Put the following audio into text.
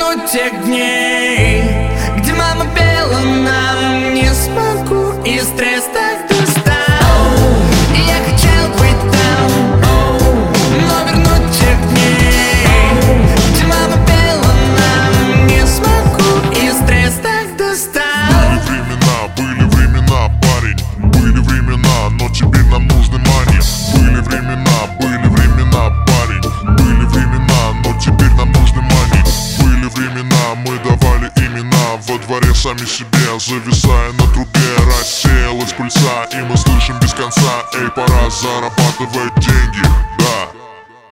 вернуть тех дней, где мама пела нам «Не смогу» и стресс так достал. И я хотел быть там, но вернуть тех дней, где мама пела нам «Не смогу» и стресс так достал. Были времена, парень, были времена, но теперь нам нужны мани. Были времена, парень, были времена, но теперь нам нужны мани. Были времена, мы давали имена во дворе сами себе, зависая на трубе, рассеялась пыльца, и мы слышим без конца: эй, пора зарабатывать деньги, да.